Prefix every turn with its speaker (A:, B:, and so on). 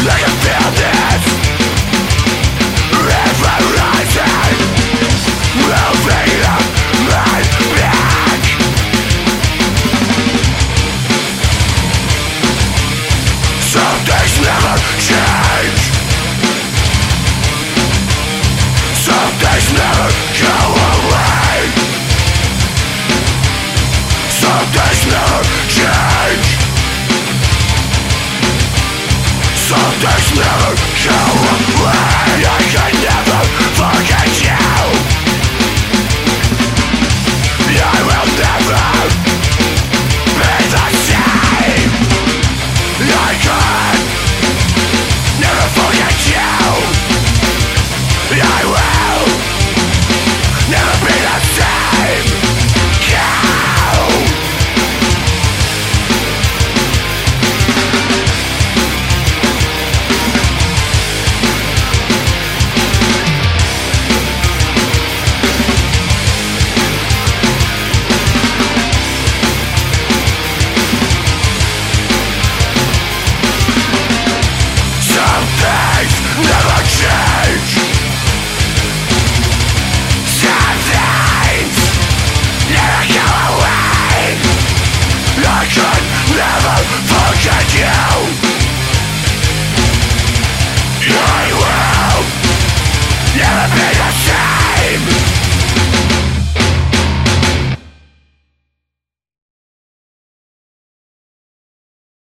A: I can feel this river rising, moving up my back. Some things never change, some things never go away, some things never change, some things never go away. I can never forget you, I will never be the same. I can